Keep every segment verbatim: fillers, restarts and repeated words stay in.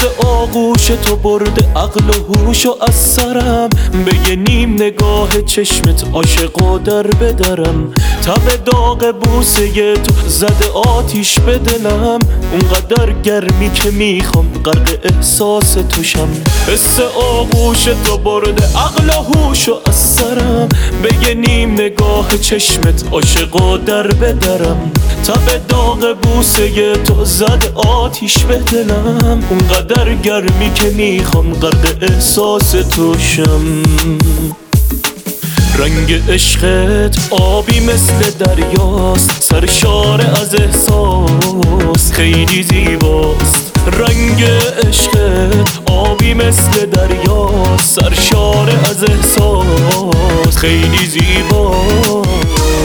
حس آغوش تو برده عقل و هوشو از سرم، به یه نیم نگاه چشمت عاشقا در بدرم. تب داغ بوسه تو زده آتیش به دلم، اونقدر گرمی که میخوام غرق احساس توشم. حس آغوش تو برده عقل و هوشو از سرم، به یه نیم نگاه چشمت عاشقا در بدرم. تب داغ بوسه تو زده آتیش به دلم، اونقدر گرمی که میخوام غرق احساس توشم. رنگ عشقت آبی مثل دریاست، سرشار از احساس خیلی زیباست. رنگ عشقت آبی مثل دریاست، سرشار از احساس خیلی زیباست.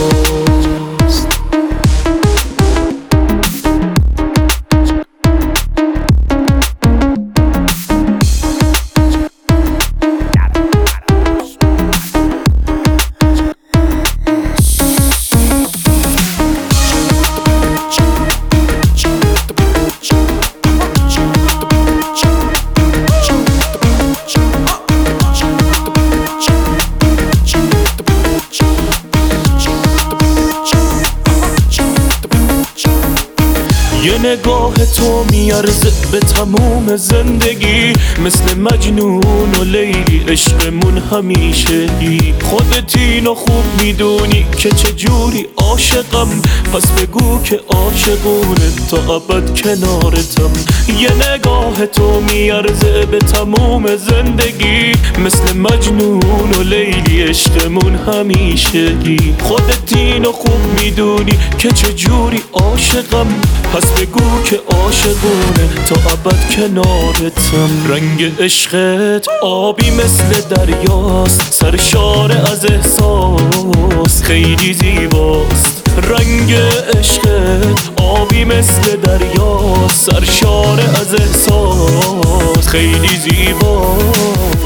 یه نگاه تو میارزه به تموم زندگی، مثل مجنون و لیلی عشقمون همیشگی. خودت اینو خوب میدونی که چجوری عاشقم، پس بگو که عاشقونه تا ابد کنارتم. یه نگاه تو میارزه به تموم زندگی، مثل مجنون و لیلی عشقمون همیشگی. خودت اینو خوب میدونی که چجوری عاشقم، پس بگو که عاشقونه تا ابد کنارتم. رنگ عشقت آبی مثل دریاست، سرشار از احساس خیلی زیباست. رنگ عشقت آبی مثل دریاست، سرشار از احساس خیلی زیباست.